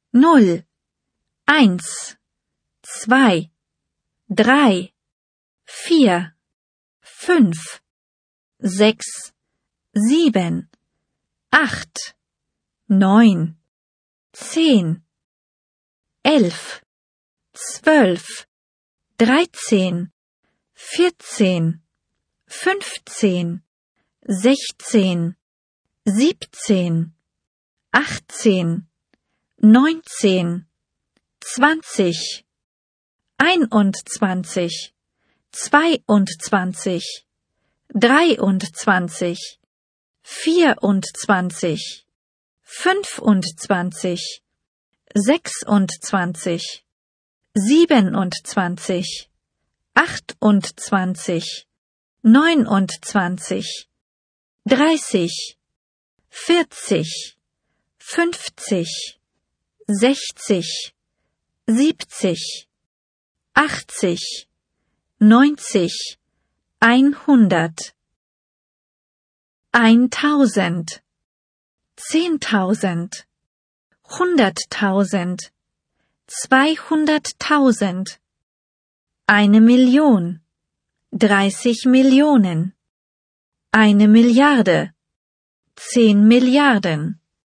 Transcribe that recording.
0, 1, 2, 3, 4, 5, 6, 7, 8, 9, 10, 11, 12, 13, 14, 15, 16, 17, 18, 19, 20, 21, 22, 23, 24, 25, 26, 27, 28, 29, 30, 40, 50, 60, 70, 80, 90, 100, 1000, 10.000, 100.000, 200.000, 1 Million, 30 Millionen, 1 Milliarde, 10 Milliarden.